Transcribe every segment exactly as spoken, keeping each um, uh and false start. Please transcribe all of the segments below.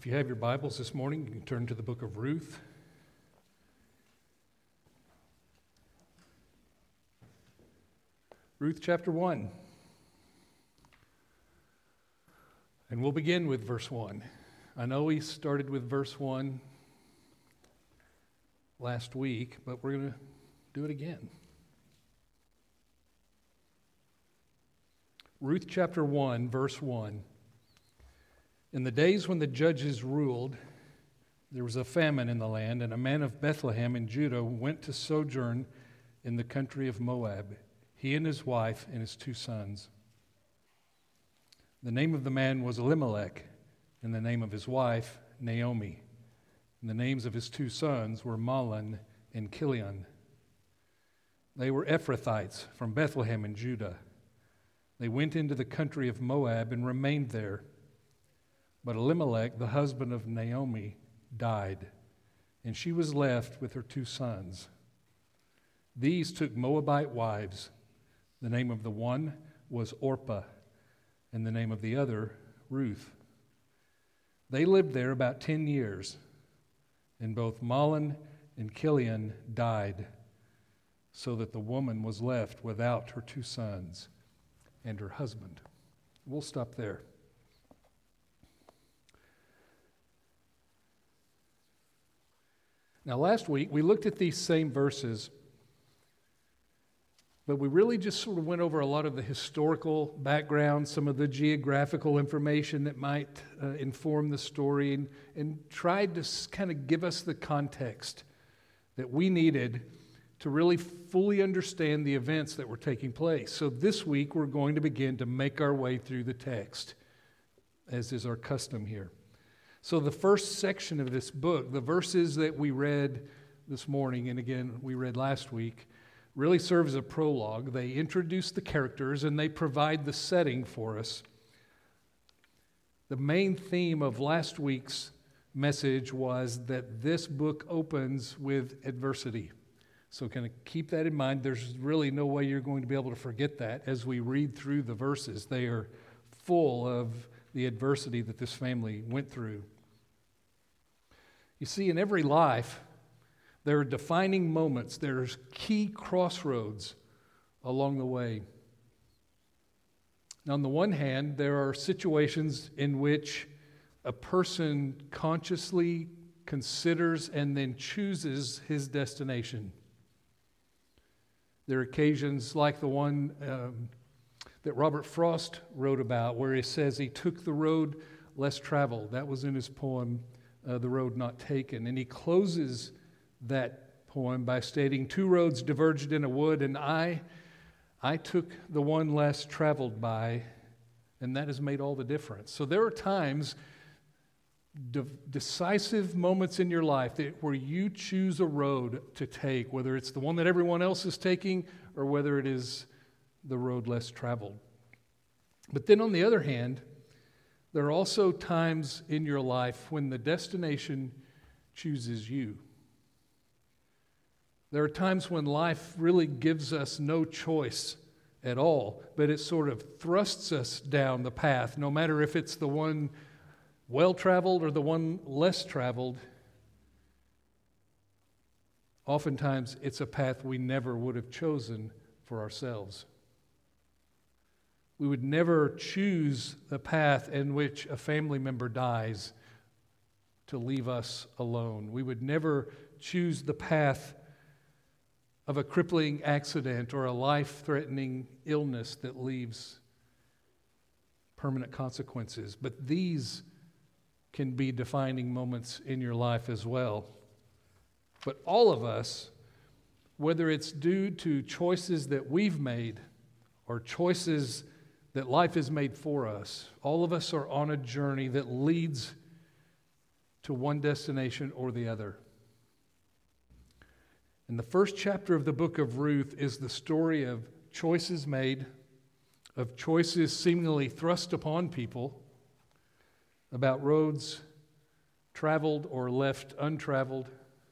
If you have your Bibles this morning, you can turn to the book of Ruth. Ruth chapter one. And we'll begin with verse one. I know we started with verse one last week, but we're going to do it again. Ruth chapter one, verse one. In the days when the judges ruled, there was a famine in the land, and a man of Bethlehem in Judah went to sojourn in the country of Moab, he and his wife and his two sons. The name of the man was Elimelech, and the name of his wife, Naomi. And the names of his two sons were Mahlon and Chilion. They were Ephrathites from Bethlehem in Judah. They went into the country of Moab and remained there. But Elimelech, the husband of Naomi, died, and she was left with her two sons. These took Moabite wives. The name of the one was Orpah, and the name of the other, Ruth. They lived there about ten years, and both Mahlon and Chilion died, so that the woman was left without her two sons and her husband. We'll stop there. Now, last week, we looked at these same verses, but we really just sort of went over a lot of the historical background, some of the geographical information that might uh, inform the story, and, and tried to kind of give us the context that we needed to really fully understand the events that were taking place. So this week, we're going to begin to make our way through the text, as is our custom here. So the first section of this book, the verses that we read this morning, and again we read last week, really serve as a prologue. They introduce the characters and they provide the setting for us. The main theme of last week's message was that this book opens with adversity. So kind of keep that in mind. There's really no way you're going to be able to forget that as we read through the verses. They are full of the adversity that this family went through. You see, in every life, there are defining moments, there's key crossroads along the way. Now, on the one hand, there are situations in which a person consciously considers and then chooses his destination. There are occasions like the one um, that Robert Frost wrote about, where he says he took the road less traveled. That was in his poem, uh, The Road Not Taken. And he closes that poem by stating, two roads diverged in a wood, and I, I took the one less traveled by, and that has made all the difference. So there are times, de- decisive moments in your life that, where you choose a road to take, whether it's the one that everyone else is taking or whether it is the road less traveled. But then on the other hand, there are also times in your life when the destination chooses you. There are times when life really gives us no choice at all, but it sort of thrusts us down the path, no matter if it's the one well-traveled or the one less traveled. Oftentimes, it's a path we never would have chosen for ourselves. We would never choose the path in which a family member dies to leave us alone. We would never choose the path of a crippling accident or a life-threatening illness that leaves permanent consequences. But these can be defining moments in your life as well. But all of us, whether it's due to choices that we've made or choices that life has made for us, all of us are on a journey that leads to one destination or the other. And the first chapter of the book of Ruth is the story of choices made, of choices seemingly thrust upon people, about roads traveled or left untraveled.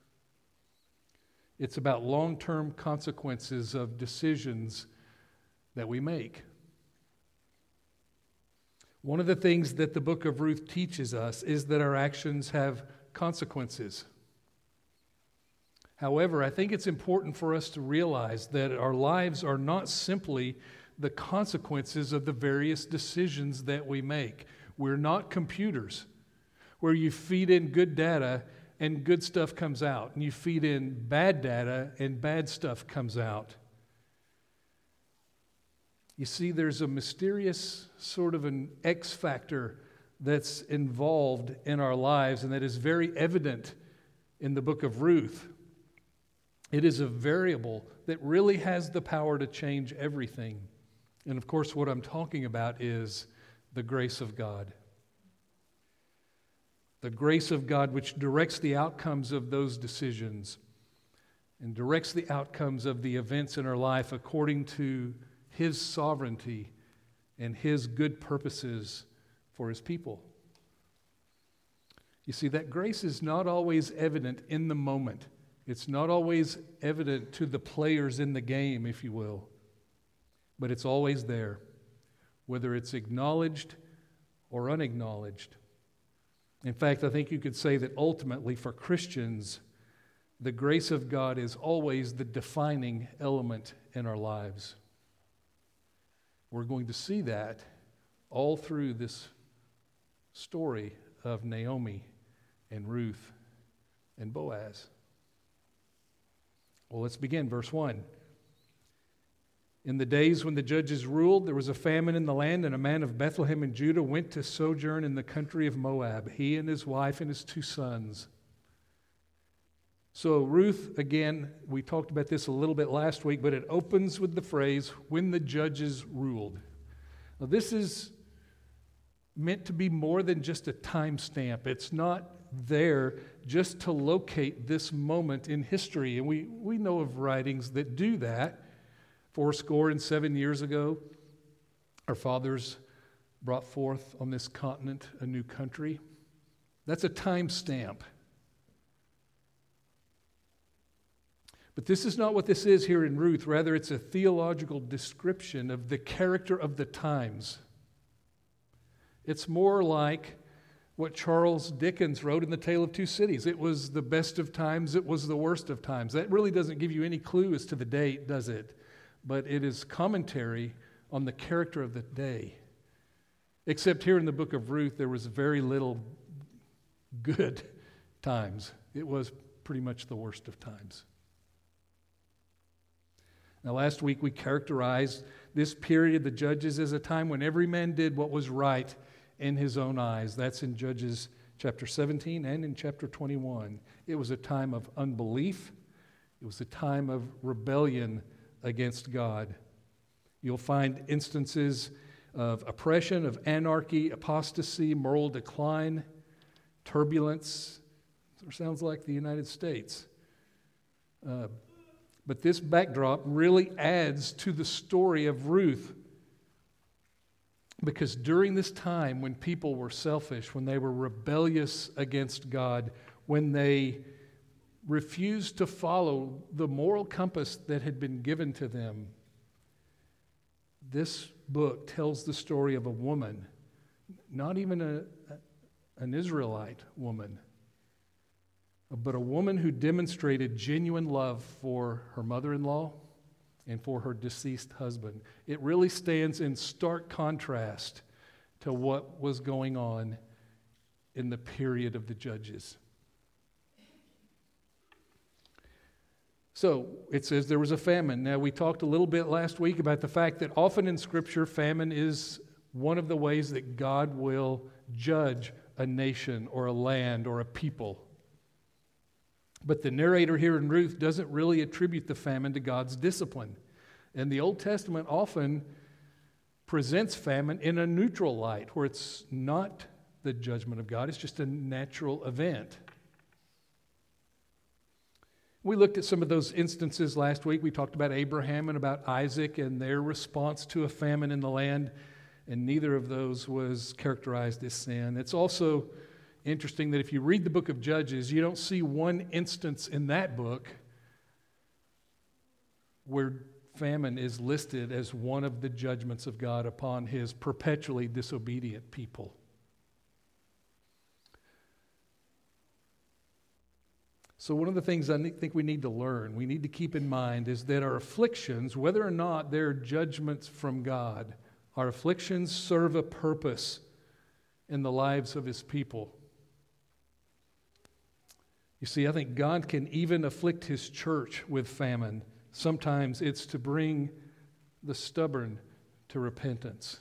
It's about long-term consequences of decisions that we make. One of the things that the book of Ruth teaches us is that our actions have consequences. However, I think it's important for us to realize that our lives are not simply the consequences of the various decisions that we make. We're not computers where you feed in good data and good stuff comes out, and you feed in bad data and bad stuff comes out. You see, there's a mysterious sort of an X factor that's involved in our lives and that is very evident in the book of Ruth. It is a variable that really has the power to change everything. And of course, what I'm talking about is the grace of God. The grace of God which directs the outcomes of those decisions and directs the outcomes of the events in our life according to His sovereignty and His good purposes for His people. You see, that grace is not always evident in the moment. It's not always evident to the players in the game, if you will. But it's always there, whether it's acknowledged or unacknowledged. In fact, I think you could say that ultimately for Christians, the grace of God is always the defining element in our lives. We're going to see that all through this story of Naomi and Ruth and Boaz. Well, let's begin. Verse one. In the days when the judges ruled, there was a famine in the land, and a man of Bethlehem in Judah went to sojourn in the country of Moab, he and his wife and his two sons. So Ruth, again, we talked about this a little bit last week, but it opens with the phrase, when the judges ruled. Now this is meant to be more than just a timestamp. It's not there just to locate this moment in history. And we, we know of writings that do that. Four score and seven years ago, our fathers brought forth on this continent a new country. That's a timestamp. But this is not what this is here in Ruth. Rather, it's a theological description of the character of the times. It's more like what Charles Dickens wrote in The Tale of Two Cities. It was the best of times, it was the worst of times. That really doesn't give you any clue as to the date, does it? But it is commentary on the character of the day. Except here in the book of Ruth, there was very little good times. It was pretty much the worst of times. Now, last week we characterized this period of the Judges as a time when every man did what was right in his own eyes. That's in Judges chapter seventeen and in chapter twenty-one. It was a time of unbelief. It was a time of rebellion against God. You'll find instances of oppression, of anarchy, apostasy, moral decline, turbulence. It sounds like the United States. Uh, but this backdrop really adds to the story of Ruth, because during this time when people were selfish, when they were rebellious against God, when they refused to follow the moral compass that had been given to them, this book tells the story of a woman, not even a, an Israelite woman, but a woman who demonstrated genuine love for her mother-in-law and for her deceased husband. It really stands in stark contrast to what was going on in the period of the Judges. So it says there was a famine. Now, we talked a little bit last week about the fact that often in Scripture, famine is one of the ways that God will judge a nation or a land or a people. But the narrator here in Ruth doesn't really attribute the famine to God's discipline. And the Old Testament often presents famine in a neutral light, where it's not the judgment of God, it's just a natural event. We looked at some of those instances last week. We talked about Abraham and about Isaac and their response to a famine in the land, and neither of those was characterized as sin. It's also interesting that if you read the book of Judges, you don't see one instance in that book where famine is listed as one of the judgments of God upon his perpetually disobedient people. So one of the things I think we need to learn, we need to keep in mind, is that our afflictions, whether or not they're judgments from God, our afflictions serve a purpose in the lives of his people. You see, I think God can even afflict his church with famine. Sometimes it's to bring the stubborn to repentance.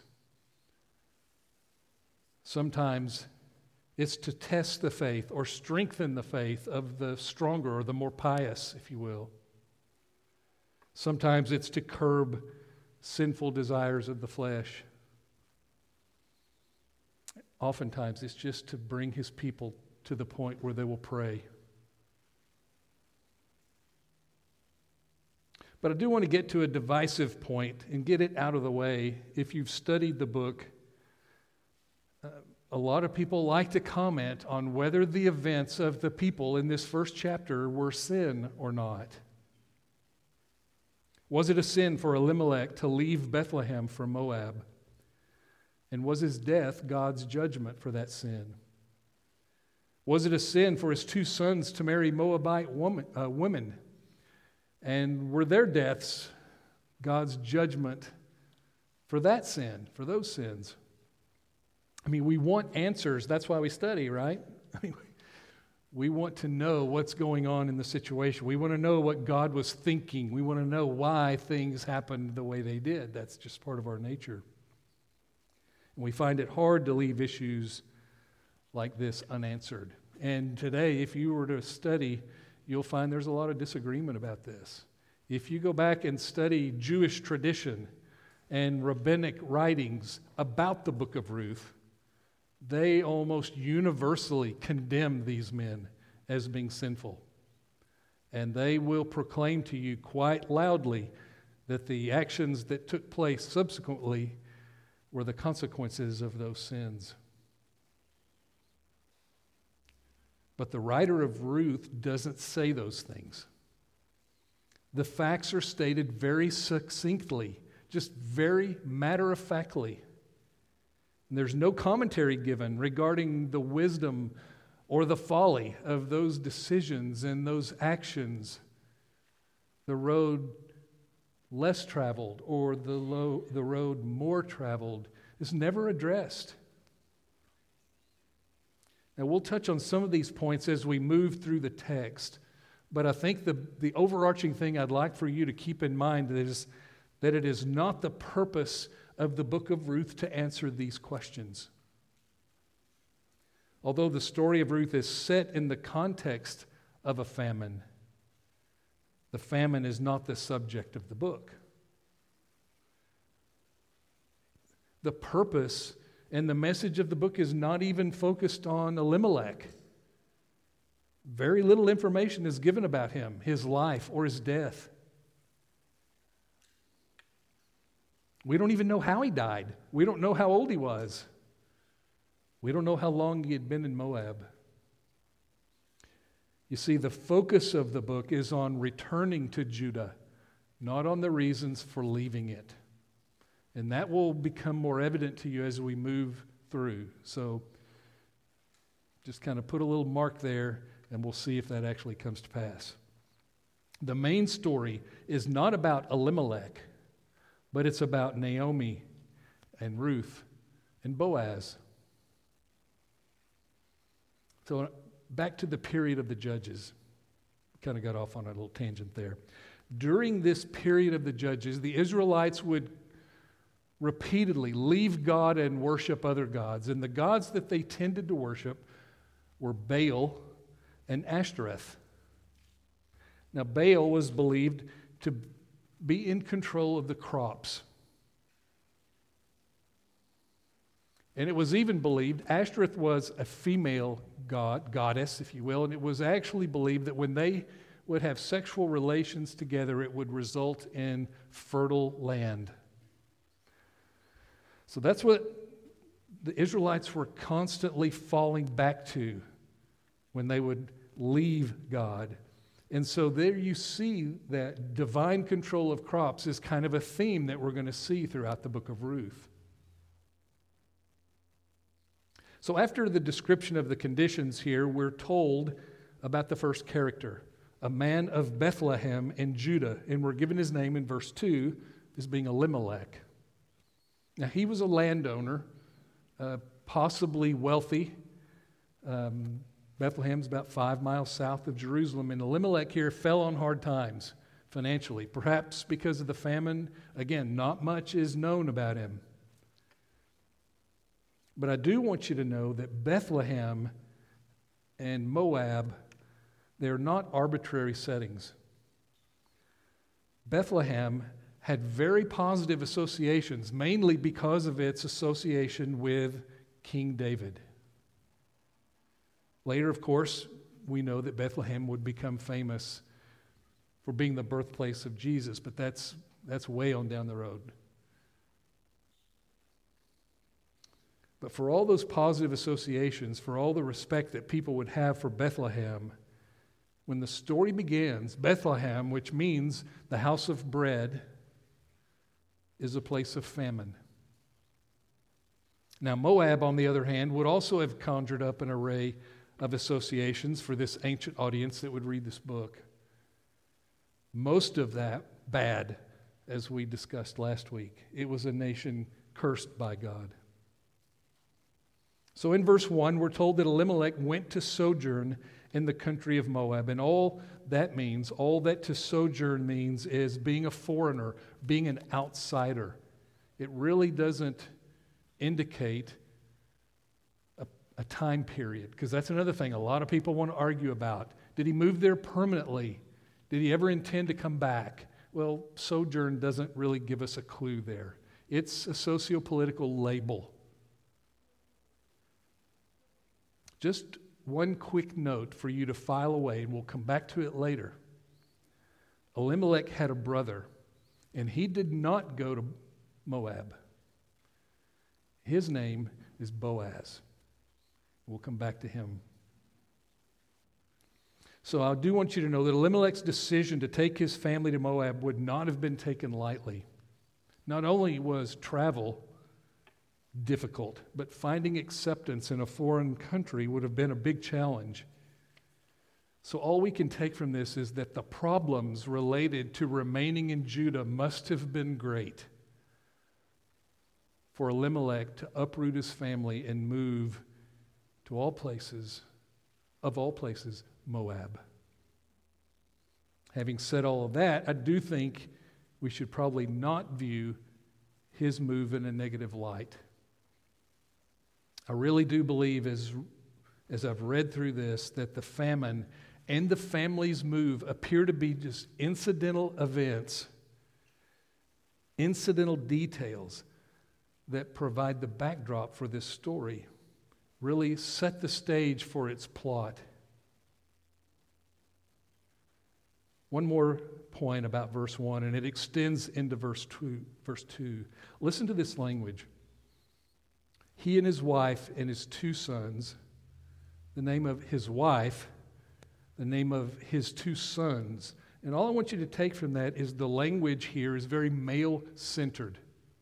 Sometimes it's to test the faith or strengthen the faith of the stronger or the more pious, if you will. Sometimes it's to curb sinful desires of the flesh. Oftentimes it's just to bring his people to the point where they will pray. But I do want to get to a divisive point and get it out of the way. If you've studied the book, uh, a lot of people like to comment on whether the events of the people in this first chapter were sin or not. Was it a sin for Elimelech to leave Bethlehem for Moab? And was his death God's judgment for that sin? Was it a sin for his two sons to marry Moabite woman, uh, women? And were their deaths God's judgment for that sin, for those sins? I mean, we want answers. That's why we study, right? I mean, we want to know what's going on in the situation. We want to know what God was thinking. We want to know why things happened the way they did. That's just part of our nature. And we find it hard to leave issues like this unanswered. And today, if you were to study, you'll find there's a lot of disagreement about this. If you go back and study Jewish tradition and rabbinic writings about the book of Ruth, they almost universally condemn these men as being sinful. And they will proclaim to you quite loudly that the actions that took place subsequently were the consequences of those sins. But the writer of Ruth doesn't say those things. The facts are stated very succinctly, just very matter-of-factly. And there's no commentary given regarding the wisdom or the folly of those decisions and those actions. The road less traveled or the, low, the road more traveled is never addressed. Now, we'll touch on some of these points as we move through the text, but I think the, the overarching thing I'd like for you to keep in mind is that it is not the purpose of the book of Ruth to answer these questions. Although the story of Ruth is set in the context of a famine, the famine is not the subject of the book. The purpose and the message of the book is not even focused on Elimelech. Very little information is given about him, his life, or his death. We don't even know how he died. We don't know how old he was. We don't know how long he had been in Moab. You see, the focus of the book is on returning to Judah, not on the reasons for leaving it. And that will become more evident to you as we move through. So just kind of put a little mark there, and we'll see if that actually comes to pass. The main story is not about Elimelech, but it's about Naomi and Ruth and Boaz. So back to the period of the Judges. Kind of got off on a little tangent there. During this period of the Judges, the Israelites would repeatedly leave God and worship other gods. And the gods that they tended to worship were Baal and Ashtoreth. Now, Baal was believed to be in control of the crops. And it was even believed, Ashtoreth was a female god, goddess, if you will, and it was actually believed that when they would have sexual relations together, it would result in fertile land. So that's what the Israelites were constantly falling back to when they would leave God. And so there you see that divine control of crops is kind of a theme that we're going to see throughout the book of Ruth. So after the description of the conditions here, we're told about the first character, a man of Bethlehem in Judah, and we're given his name in verse two as being Elimelech. Now he was a landowner, uh, possibly wealthy. Um, Bethlehem's about five miles south of Jerusalem, and Elimelech here fell on hard times financially, perhaps because of the famine. Again, not much is known about him. But I do want you to know that Bethlehem and Moab, they're not arbitrary settings. Bethlehem had very positive associations, mainly because of its association with King David. Later, of course, we know that Bethlehem would become famous for being the birthplace of Jesus, but that's, that's way on down the road. But for all those positive associations, for all the respect that people would have for Bethlehem, when the story begins, Bethlehem, which means the house of bread, is a place of famine. Now, Moab, on the other hand, would also have conjured up an array of associations for this ancient audience that would read this book. Most of that bad, as we discussed last week. It was a nation cursed by God. So in verse one, we're told that Elimelech went to sojourn in the country of Moab. And all that means, all that to sojourn means is being a foreigner, being an outsider. It really doesn't indicate a, a time period, because that's another thing a lot of people want to argue about. Did he move there permanently? Did he ever intend to come back? Well, sojourn doesn't really give us a clue there. It's a socio-political label. Just one quick note for you to file away, and we'll come back to it later. Elimelech had a brother, and he did not go to Moab. His name is Boaz. We'll come back to him. So I do want you to know that Elimelech's decision to take his family to Moab would not have been taken lightly. Not only was travel difficult, but finding acceptance in a foreign country would have been a big challenge. So all we can take from this is that the problems related to remaining in Judah must have been great for Elimelech to uproot his family and move to all places, of all places, Moab. Having said all of that, I do think we should probably not view his move in a negative light. I really do believe, as, as I've read through this, that the famine and the family's move appear to be just incidental events, incidental details that provide the backdrop for this story, really set the stage for its plot. One more point about verse one, and it extends into verse two. Verse two. Listen to this language. He and his wife and his two sons, the name of his wife, the name of his two sons. And all I want you to take from that is the language here is very male-centered.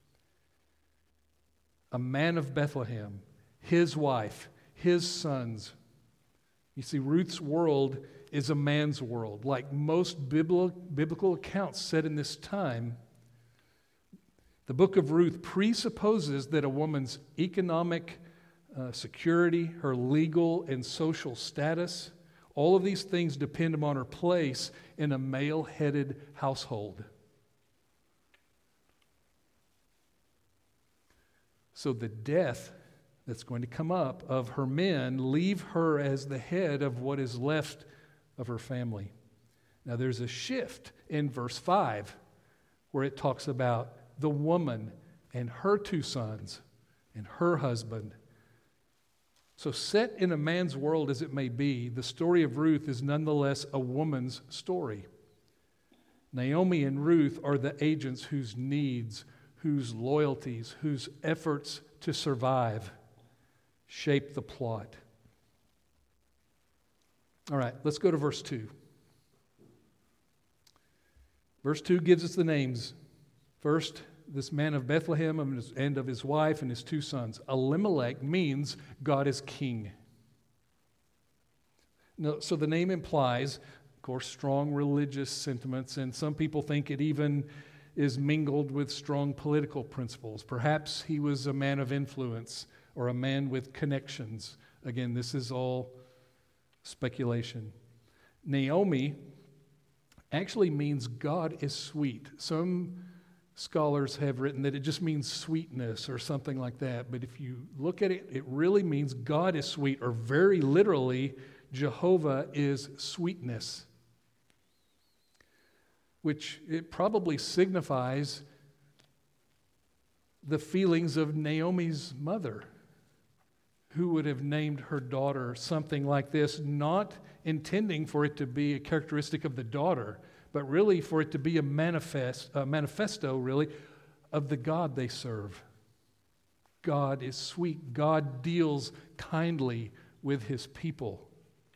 A man of Bethlehem, his wife, his sons. You see, Ruth's world is a man's world. Like most biblical accounts set in this time, the book of Ruth presupposes that a woman's economic uh, security, her legal and social status, all of these things depend upon her place in a male-headed household. So the death that's going to come up of her men leave her as the head of what is left of her family. Now there's a shift in verse five where it talks about the woman and her two sons and her husband. So set in a man's world as it may be, the story of Ruth is nonetheless a woman's story. Naomi and Ruth are the agents whose needs, whose loyalties, whose efforts to survive shape the plot. All right, let's go to verse two. Verse two gives us the names. First, this man of Bethlehem and of his wife and his two sons. Elimelech means God is king. No, so the name implies, of course, strong religious sentiments, and some people think it even is mingled with strong political principles. Perhaps he was a man of influence or a man with connections. Again, this is all speculation. Naomi actually means God is sweet. Some scholars have written that it just means sweetness or something like that. But if you look at it, it really means God is sweet, or very literally, Jehovah is sweetness, which it probably signifies the feelings of Naomi's mother, who would have named her daughter something like this, not intending for it to be a characteristic of the daughter, but really for it to be a manifest, a manifesto, really, of the God they serve. God is sweet. God deals kindly with his people.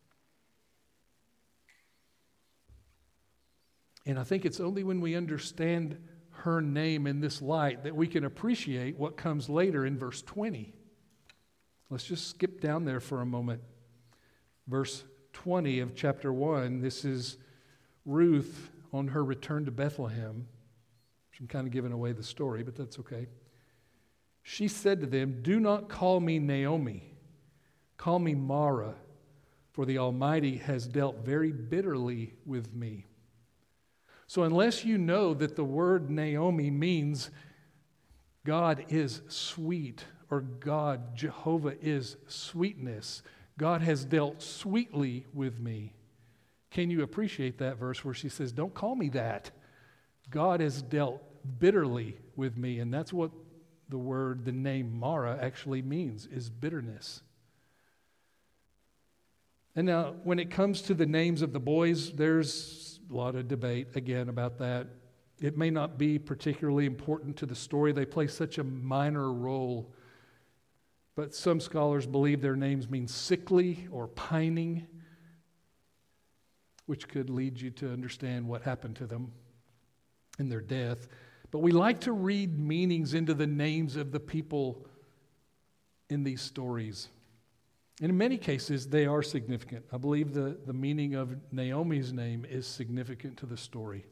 And I think it's only when we understand her name in this light that we can appreciate what comes later in verse twenty. Let's just skip down there for a moment. Verse twenty of chapter one, this is Ruth on her return to Bethlehem. I'm kind of giving away the story, but that's okay. She said to them, "Do not call me Naomi. Call me Mara, for the Almighty has dealt very bitterly with me." So unless you know that the word Naomi means God is sweet, or God, Jehovah is sweetness, God has dealt sweetly with me, can you appreciate that verse where she says, don't call me that. God has dealt bitterly with me. And that's what the word, the name Mara actually means, is bitterness. And now, when it comes to the names of the boys, there's a lot of debate, again, about that. It may not be particularly important to the story. They play such a minor role. But some scholars believe their names mean sickly or pining, which could lead you to understand what happened to them in their death. But we like to read meanings into the names of the people in these stories. And in many cases, they are significant. I believe the, the meaning of Naomi's name is significant to the story.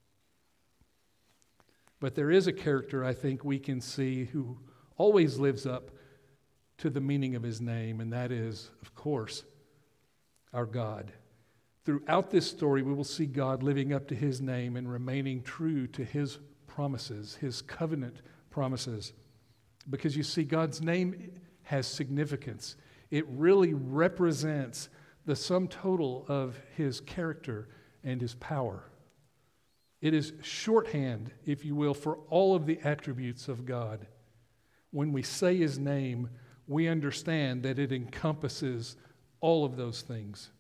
But there is a character, I think, we can see who always lives up to the meaning of his name, and that is, of course, our God. Throughout this story, we will see God living up to his name and remaining true to his promises, his covenant promises. Because you see, God's name has significance. It really represents the sum total of his character and his power. It is shorthand, if you will, for all of the attributes of God. When we say his name, we understand that it encompasses all of those things.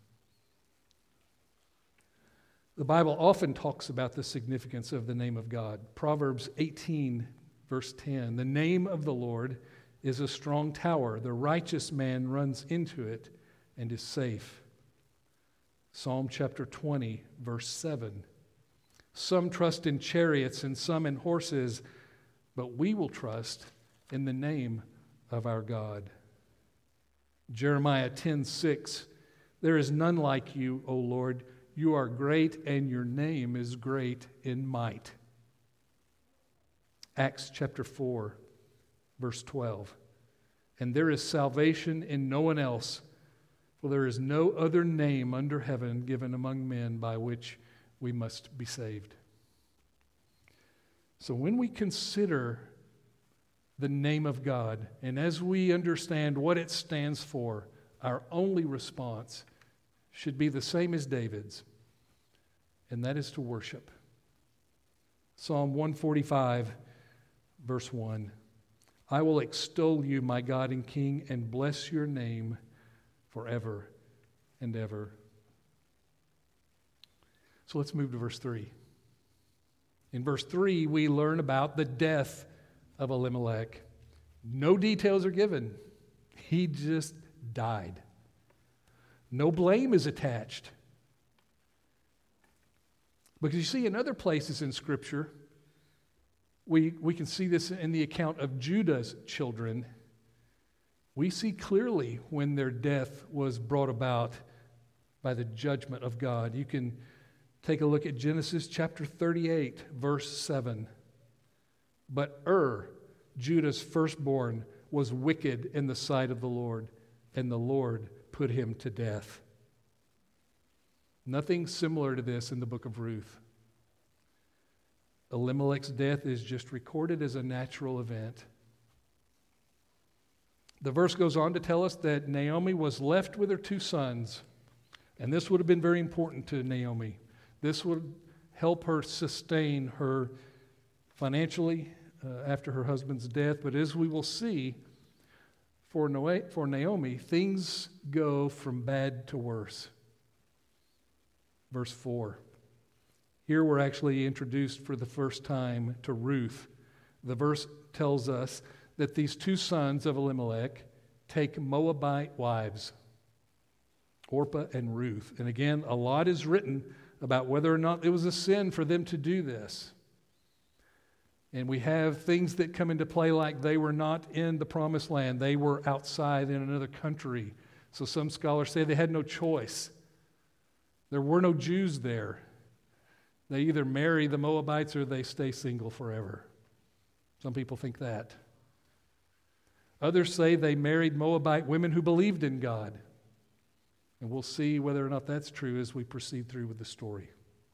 The Bible often talks about the significance of the name of God. Proverbs eighteen, verse ten, "The name of the Lord is a strong tower. The righteous man runs into it and is safe." Psalm chapter twenty, verse seven, "Some trust in chariots and some in horses, but we will trust in the name of our God." Jeremiah ten six, "There is none like you, O Lord. You are great, and your name is great in might." Acts chapter four, verse twelve, "And there is salvation in no one else, for there is no other name under heaven given among men by which we must be saved." So when we consider the name of God, and as we understand what it stands for, our only response should be the same as David's, and that is to worship. Psalm one forty-five, verse one, "I will extol you, my God and King, and bless your name forever and ever." So let's move to verse three. In verse three, we learn about the death of Elimelech. No details are given. He just died. No blame is attached. Because you see, in other places in Scripture, we, we can see this in the account of Judah's children. We see clearly when their death was brought about by the judgment of God. You can take a look at Genesis chapter thirty-eight, verse seven. But Ur, Judah's firstborn, was wicked in the sight of the Lord, and the Lord put him to death. Nothing similar to this in the book of Ruth. Elimelech's death is just recorded as a natural event. The verse goes on to tell us that Naomi was left with her two sons, and this would have been very important to Naomi. This would help her sustain her financially uh, after her husband's death, but as we will see, for Naomi, things go from bad to worse. Verse four. Here we're actually introduced for the first time to Ruth. The verse tells us that these two sons of Elimelech take Moabite wives, Orpah and Ruth. And again, a lot is written about whether or not it was a sin for them to do this. And we have things that come into play like they were not in the promised land. They were outside in another country. So some scholars say they had no choice. There were no Jews there. They either marry the Moabites or they stay single forever. Some people think that. Others say they married Moabite women who believed in God. And we'll see whether or not that's true as we proceed through with the story.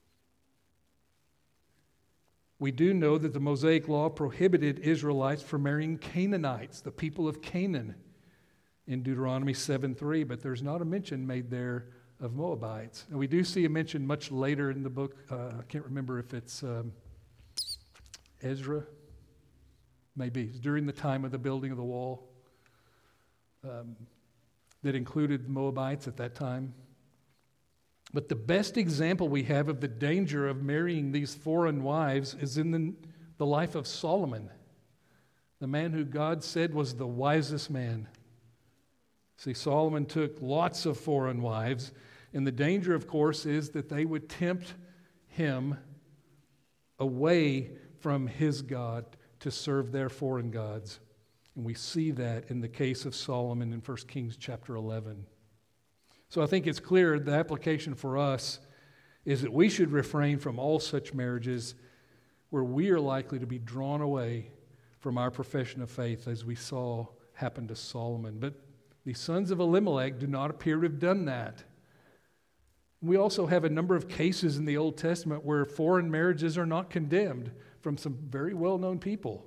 We do know that the Mosaic Law prohibited Israelites from marrying Canaanites, the people of Canaan, in Deuteronomy seven three, but there's not a mention made there of Moabites. And we do see a mention much later in the book. Uh, I can't remember if it's um, Ezra. Maybe. It's during the time of the building of the wall um, that included Moabites at that time. But the best example we have of the danger of marrying these foreign wives is in the, the life of Solomon, the man who God said was the wisest man. See, Solomon took lots of foreign wives, and the danger, of course, is that they would tempt him away from his God to serve their foreign gods. And we see that in the case of Solomon in First Kings chapter eleven. So I think it's clear the application for us is that we should refrain from all such marriages where we are likely to be drawn away from our profession of faith, as we saw happen to Solomon. But the sons of Elimelech do not appear to have done that. We also have a number of cases in the Old Testament where foreign marriages are not condemned from some very well-known people.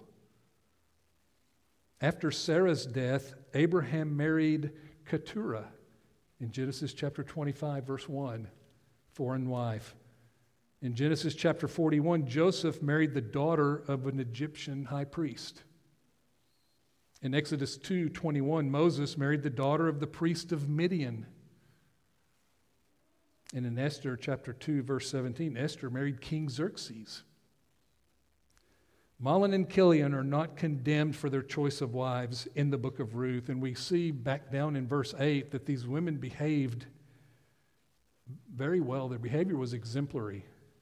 After Sarah's death, Abraham married Keturah in Genesis chapter twenty-five, verse one, foreign wife. In Genesis chapter forty-one, Joseph married the daughter of an Egyptian high priest. In Exodus two twenty-one, Moses married the daughter of the priest of Midian. And in Esther chapter two, verse seventeen, Esther married King Xerxes. Mahlon and Chilion are not condemned for their choice of wives in the book of Ruth, and we see back down in verse eight that these women behaved very well. Their behavior was exemplary.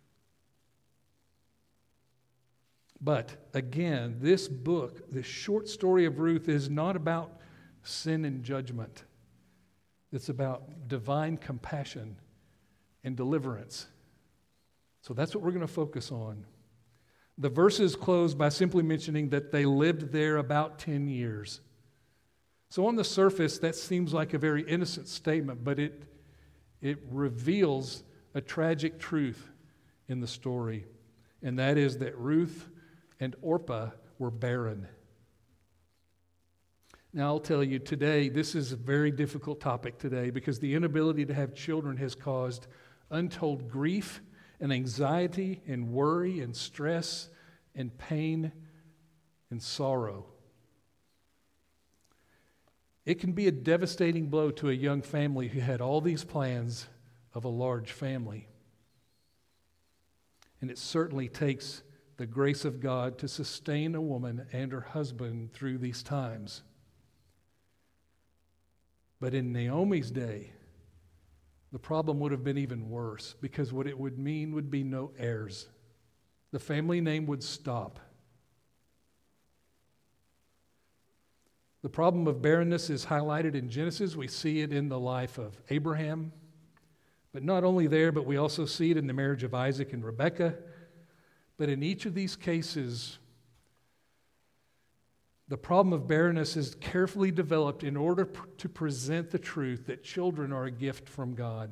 But again, this book, this short story of Ruth, is not about sin and judgment. It's about divine compassion and deliverance. So that's what we're going to focus on. The verses close by simply mentioning that they lived there about ten years. So on the surface, that seems like a very innocent statement, but it, it reveals a tragic truth in the story, and that is that Ruth and Orpah were barren. Now, I'll tell you today, this is a very difficult topic today because the inability to have children has caused untold grief and anxiety and worry and stress and pain and sorrow. It can be a devastating blow to a young family who had all these plans of a large family. And it certainly takes the grace of God to sustain a woman and her husband through these times. But in Naomi's day, the problem would have been even worse, because what it would mean would be no heirs. The family name would stop. The problem of barrenness is highlighted in Genesis. We see it in the life of Abraham. But not only there, but we also see it in the marriage of Isaac and Rebekah. But in each of these cases, the problem of barrenness is carefully developed in order pr- to present the truth that children are a gift from God.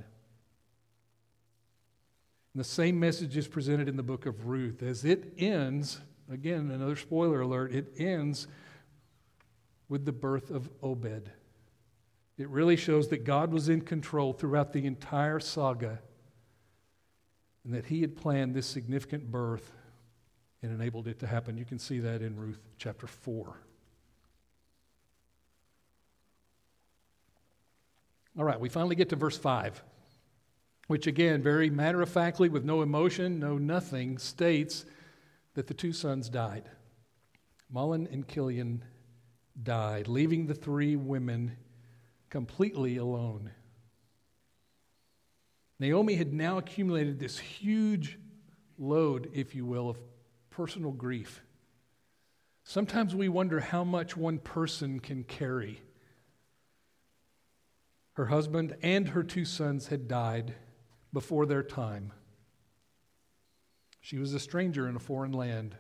And the same message is presented in the book of Ruth. As it ends, again, another spoiler alert, it ends with the birth of Obed. It really shows that God was in control throughout the entire saga, and that he had planned this significant birth and enabled it to happen. You can see that in Ruth chapter four. All right, we finally get to verse five, which again, very matter-of-factly, with no emotion, no nothing, states that the two sons died. Mahlon and Chilion died, leaving the three women completely alone. Naomi had now accumulated this huge load, if you will, of personal grief. Sometimes we wonder how much one person can carry. Her husband and her two sons had died before their time. She was a stranger in a foreign land.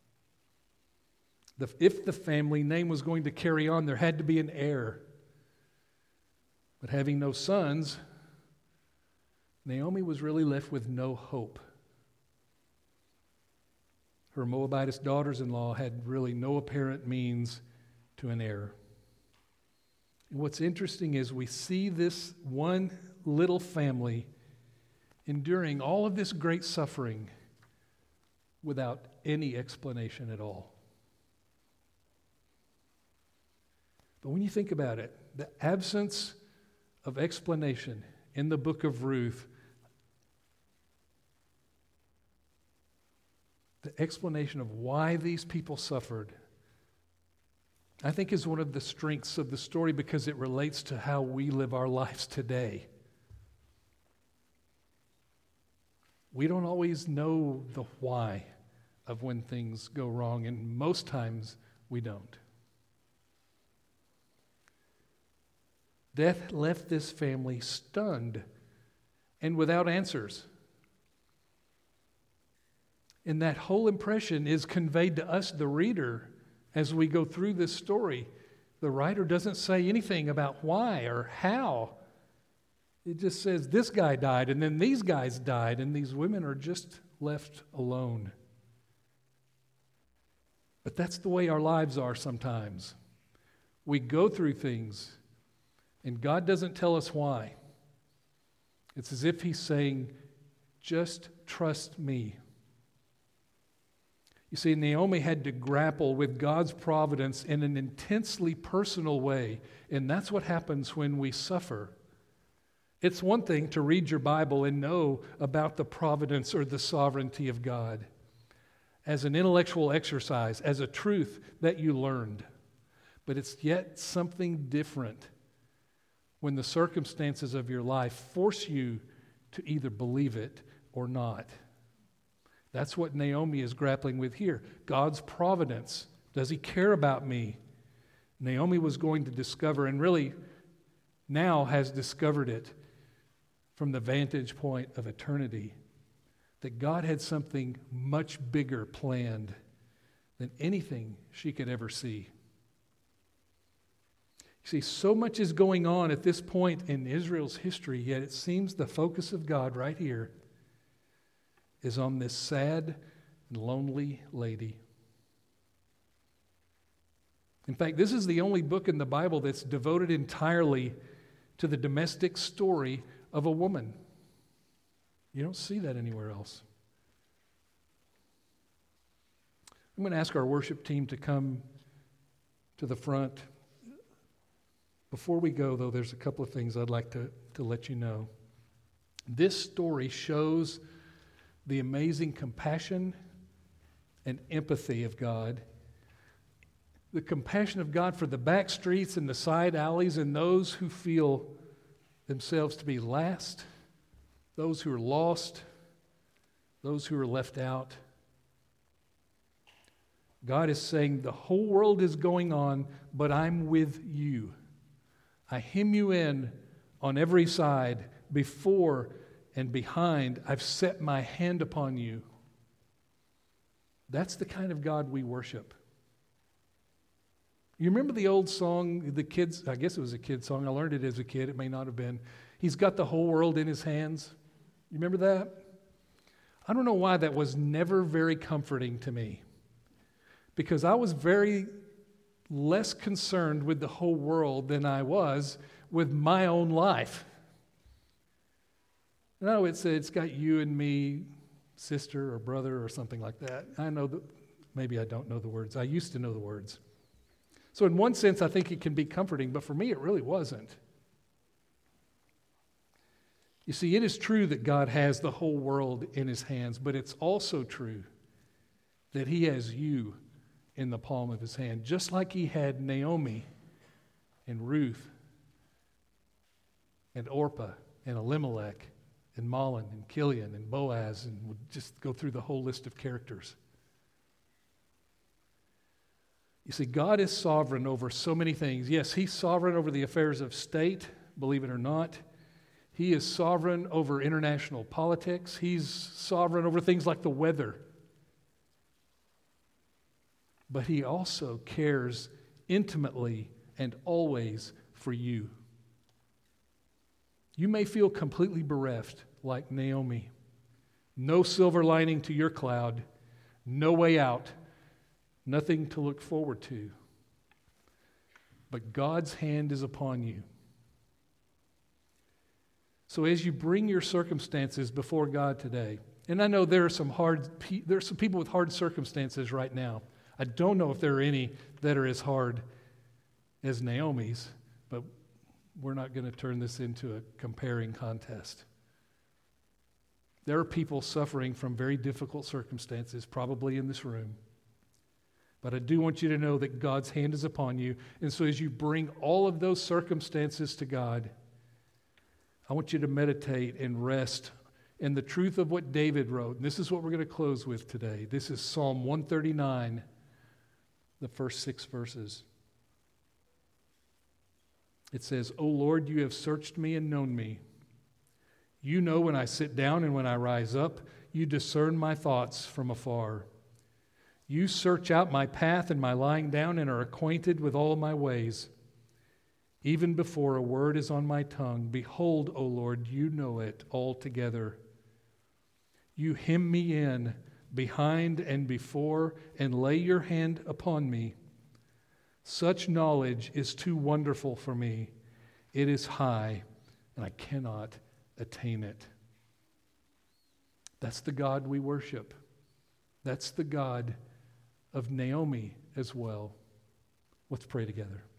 The, if the family name was going to carry on, there had to be an heir. But having no sons, Naomi was really left with no hope. Her Moabitess daughters-in-law had really no apparent means to an heir. And what's interesting is we see this one little family enduring all of this great suffering without any explanation at all. But when you think about it, the absence of explanation in the book of Ruth, the explanation of why these people suffered, I think is one of the strengths of the story, because it relates to how we live our lives today. We don't always know the why of when things go wrong, and most times we don't. Death left this family stunned and without answers. And that whole impression is conveyed to us, the reader, as we go through this story. The writer doesn't say anything about why or how. It just says this guy died, and then these guys died, and these women are just left alone. But that's the way our lives are sometimes. We go through things, and God doesn't tell us why. It's as if he's saying, just trust me. You see, Naomi had to grapple with God's providence in an intensely personal way, and that's what happens when we suffer. It's one thing to read your Bible and know about the providence or the sovereignty of God as an intellectual exercise, as a truth that you learned. But it's yet something different when the circumstances of your life force you to either believe it or not. That's what Naomi is grappling with here. God's providence. Does he care about me? Naomi was going to discover, and really now has discovered it from the vantage point of eternity, that God had something much bigger planned than anything she could ever see. You see, so much is going on at this point in Israel's history, yet it seems the focus of God right here is on this sad and lonely lady. In fact, this is the only book in the Bible that's devoted entirely to the domestic story of a woman. You don't see that anywhere else. I'm going to ask our worship team to come to the front. Before we go, though, there's a couple of things I'd like to, to let you know. This story shows the amazing compassion and empathy of God. The compassion of God for the back streets and the side alleys and those who feel themselves to be last those who are lost, those who are left out. God is saying the whole world is going on, but I'm with you. I hem you in on every side, before and behind. I've set my hand upon you. That's the kind of God we worship. You remember the old song, the kids, I guess it was a kid's song. I learned it as a kid. It may not have been. He's got the whole world in his hands. You remember that? I don't know why that was never very comforting to me. Because I was very less concerned with the whole world than I was with my own life. No, it's, it's got you and me, sister or brother or something like that. I know that maybe I don't know the words. I used to know the words. So in one sense, I think it can be comforting, but for me, it really wasn't. You see, it is true that God has the whole world in his hands, but it's also true that he has you in the palm of his hand, just like he had Naomi and Ruth and Orpah and Elimelech and Mahlon and Kilian and Boaz, and we'll just go through the whole list of characters. You see, God is sovereign over so many things. Yes, he's sovereign over the affairs of state, believe it or not. He is sovereign over international politics. He's sovereign over things like the weather. But he also cares intimately and always for you. You may feel completely bereft, like Naomi. No silver lining to your cloud, no way out, nothing to look forward to. But God's hand is upon you. So as you bring your circumstances before God today, and I know there are some hard, there are some people with hard circumstances right now. I don't know if there are any that are as hard as Naomi's, but we're not going to turn this into a comparing contest. There are people suffering from very difficult circumstances, probably in this room. But I do want you to know that God's hand is upon you. And so as you bring all of those circumstances to God, I want you to meditate and rest in the truth of what David wrote. And this is what we're going to close with today. This is Psalm one thirty-nine, the first six verses. It says, O Lord, you have searched me and known me. You know when I sit down and when I rise up. You discern my thoughts from afar. You search out my path and my lying down and are acquainted with all my ways. Even before a word is on my tongue, behold, O Lord, you know it altogether. You hem me in behind and before and lay your hand upon me. Such knowledge is too wonderful for me. It is high, and I cannot attain it. That's the God we worship. That's the God of Naomi as well. Let's pray together.